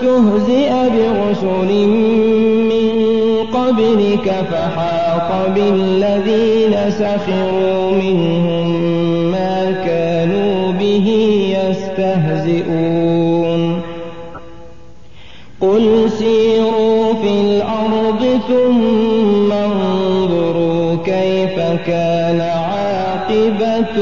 اسْتُهْزِئَ بِرُسُلٍ مِّن قَبْلِكَ فَحَاقَ بِالَّذِينَ سَخِرُوا مِنْهُم مَّا كَانُوا بِهِ يَسْتَهْزِئُونَ قُلْ سِيرُوا فِي الْأَرْضِ ثُمَّ انظُرُوا كَيْفَ كَانَ عَاقِبَةُ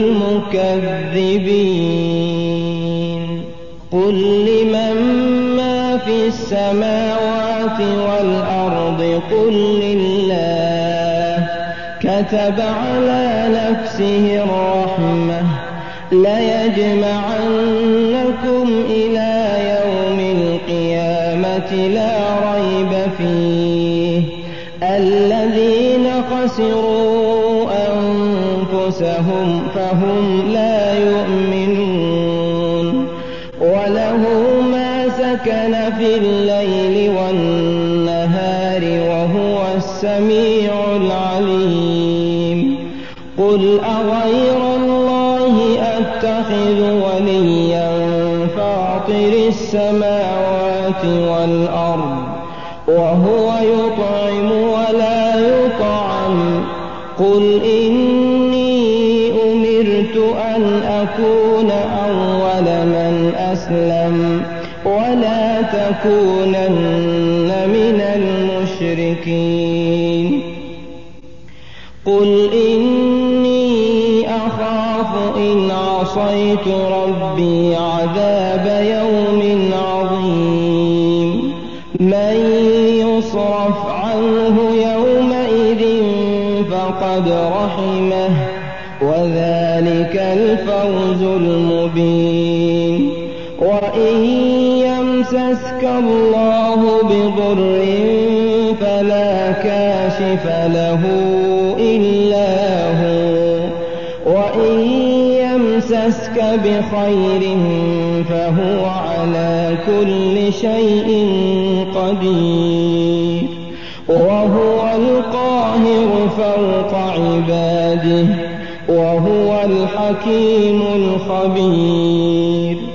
الْمُكَذِّبِينَ قُل لِّمَن مَّا فِي السَّمَاوَاتِ وَالْأَرْضِ قُل لِّلَّهِ كَتَبَ عَلَىٰ نَفْسِهِ الرَّحْمَةَ لَيَجْمَعَنَّكُمْ إِلَىٰ يَوْمِ الْقِيَامَةِ لَا رَيْبَ فِيهِ الَّذِينَ خَسِرُوا أَنفُسَهُمْ فَهُمْ لَا يُؤْمِنُونَ وَلَهُ مَا سَكَنَ فِي اللَّيْلِ وَالنَّهَارِ وَهُوَ السَّمِيعُ الْعَلِيمُ قُلْ أَغَيْرَ اللَّهِ أَتَّخِذُ وَلِيًّا فَاطِرِ السَّمَاوَاتِ وَالْأَرْضِ وَهُوَ يُطْعِمُ وَلَا يُطْعَمُ قُلْ إِنِّي أُمِرْتُ أَنْ أَكُونَ أَوَّلَ مَنْ أَسْلَمَ وَلَا تَكُونَنَّ مِنَ الْمُشْرِكِينَ قُلْ إِنِّي أَخَافُ إِنْ عَصَيْتُ رَبِّي عَذَابَ يَوْمٍ عَظِيمٍ مَّن يُصْرَفْ عَنْهُ يَوْمَئِذٍ فَقَدْ رَحِمَهُ وَذَٰلِكَ الْفَوْزُ الْمُبِينُ وَإِن يَمْسَسْكَ اللَّهُ بِضُرٍّ فَلَا كَاشِفَ لَهُ إِلَّا هُوَ وَإِن يَمْسَسْكَ بِخَيْرٍ فَهُوَ عَلَىٰ كُلِّ شَيْءٍ قَدِيرٌ وَهُوَ الْقَاهِرُ فَوْقَ عِبَادِهِ وَهُوَ الْحَكِيمُ الْخَبِيرُ